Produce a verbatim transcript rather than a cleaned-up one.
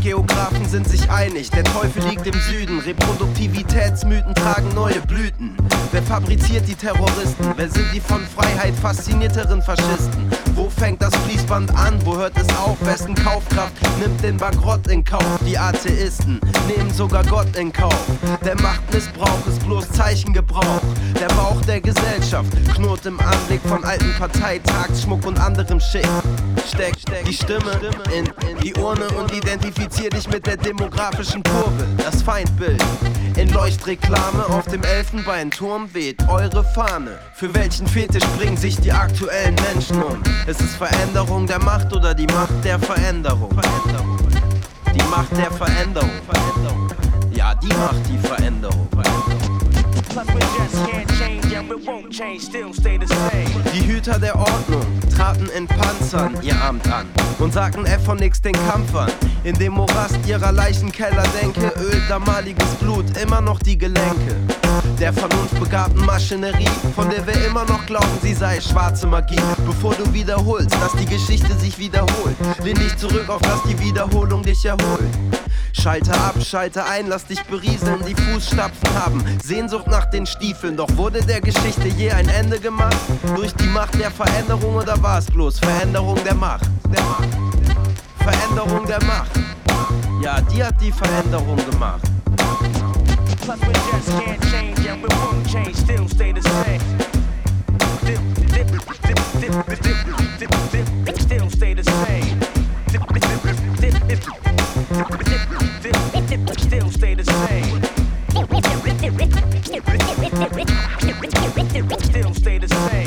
Geografen sind sich einig, der Teufel liegt im Süden. Reproduktivitätsmythen tragen neue Blüten. Wer fabriziert die Terroristen? Wer sind die von Freiheit faszinierteren Faschisten? Wo fängt das Fließband an? Wo hört es auf? Wessen Kaufkraft nimmt den Bankrott in Kauf? Die Atheisten nehmen sogar Gott in Kauf. Der Machtmissbrauch ist bloß Zeichengebrauch. Der Bauch der Gesellschaft knurrt im Anblick von alten Parteitagsschmuck und anderem Schick. Steck die Stimme in, in die Urne und identifizier dich mit der demografischen Kurve. Das Feindbild in Leuchtreklame auf dem Elfenbeinturm weht eure Fahne. Für welchen Fetisch bringen sich die aktuellen Menschen um? Es ist Veränderung der Macht oder die Macht der Veränderung? Die Macht der Veränderung. Ja, die Macht die Veränderung. Die Hüter der Ordnung traten in Panzern ihr Amt an und sagten F von nix den Kampf an. In dem Morast ihrer Leichenkeller denke, ölt damaliges Blut immer noch die Gelenke der vernunftbegabten Maschinerie, von der wir immer noch glauben, sie sei schwarze Magie. Bevor du wiederholst, dass die Geschichte sich wiederholt, lehn dich zurück, auf dass die Wiederholung dich erholt. Schalte ab, schalte ein, lass dich berieseln, die Fußstapfen haben Sehnsucht nach den Stiefeln. Doch wurde der Geschichte je ein Ende gemacht? Durch die Macht der Veränderung oder war es bloß Veränderung der Macht? Der Macht. Veränderung der Macht. Ja, die hat die Veränderung gemacht. Plus we just can't change and we won't change, still stay the same. Still, still stay the same. Still stay the same. Still stay the same.